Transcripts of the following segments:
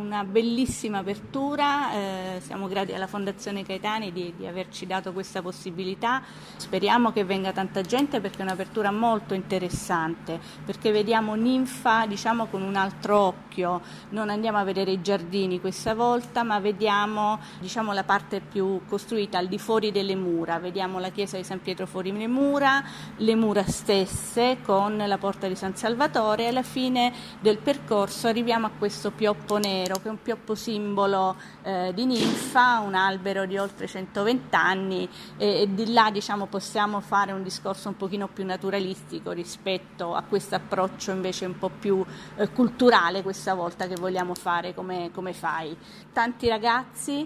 una bellissima apertura, siamo grati alla Fondazione Caetani di averci dato questa possibilità. Speriamo che venga tanta gente perché è un'apertura molto interessante, perché vediamo Ninfa con un altro occhio, non andiamo a vedere i giardini questa volta, ma vediamo la parte più costruita al di fuori delle mura, vediamo la chiesa di San Pietro fuori le mura stesse con la porta di San Salvatore, e alla fine del percorso arriviamo a questo pioppo nero che è un pioppo simbolo di Ninfa, un albero di oltre 120 anni e di là possiamo fare un discorso un pochino più naturalistico rispetto a questo approccio invece un po' più culturale questa volta che vogliamo fare come FAI. Tanti ragazzi,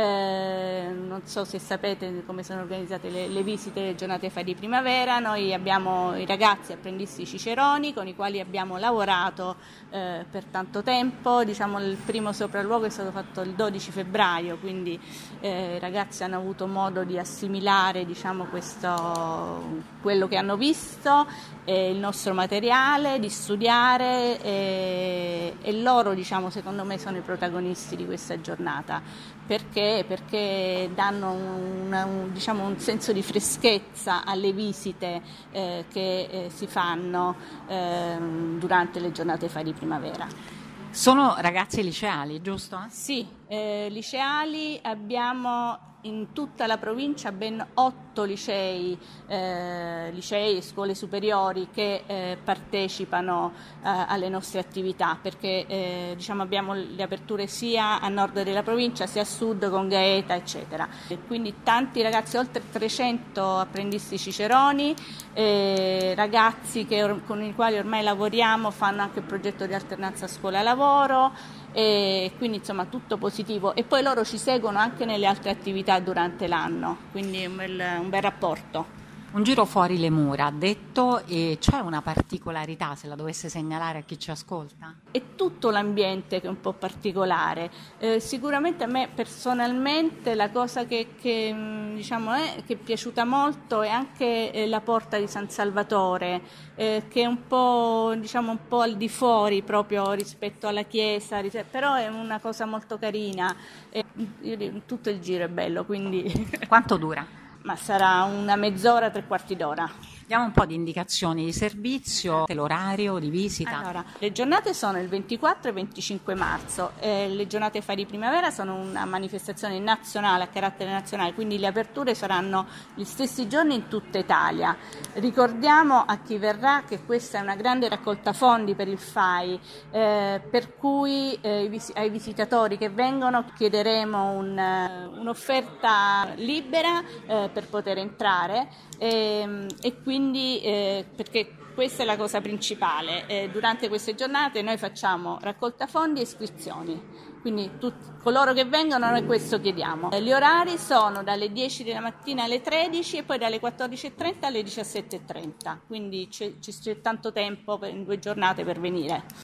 non so se sapete come sono organizzate le visite delle giornate FAI di primavera. Noi abbiamo i ragazzi apprendisti ciceroni con i quali abbiamo lavorato per tanto tempo, il primo sopralluogo è stato fatto il 12 febbraio, quindi i ragazzi hanno avuto modo di assimilare quello che hanno visto, il nostro materiale, di studiare e loro secondo me sono i protagonisti di questa giornata perché danno un senso di freschezza alle visite che si fanno durante le giornate FAI di primavera. Sono ragazzi liceali, giusto? Sì, liceali abbiamo in tutta la provincia ben 8 licei e scuole superiori che partecipano alle nostre attività perché abbiamo le aperture sia a nord della provincia sia a sud con Gaeta eccetera. E quindi tanti ragazzi, oltre 300 apprendisti ciceroni, ragazzi con i quali ormai lavoriamo, fanno anche il progetto di alternanza scuola-lavoro. E quindi tutto positivo e poi loro ci seguono anche nelle altre attività durante l'anno, quindi un bel rapporto. Un giro fuori le mura, ha detto, e c'è una particolarità se la dovesse segnalare a chi ci ascolta? È tutto l'ambiente che è un po' particolare, sicuramente a me personalmente la cosa che è piaciuta molto è anche la porta di San Salvatore, che è un po' al di fuori proprio rispetto alla chiesa, però è una cosa molto carina, tutto il giro è bello, quindi... Quanto dura? Ma sarà una mezz'ora, 3/4 d'ora. Diamo un po' di indicazioni di servizio, l'orario di visita. Allora, le giornate sono il 24 e 25 marzo, le giornate FAI di primavera sono una manifestazione nazionale a carattere nazionale, quindi le aperture saranno gli stessi giorni in tutta Italia. Ricordiamo a chi verrà che questa è una grande raccolta fondi per il FAI, per cui ai visitatori che vengono chiederemo un'offerta libera per poter entrare e quindi perché questa è la cosa principale, durante queste giornate noi facciamo raccolta fondi e iscrizioni, quindi coloro che vengono noi questo chiediamo. Gli orari sono dalle 10 della mattina alle 13 e poi dalle 14.30 alle 17.30, quindi c'è tanto tempo in 2 giornate per venire.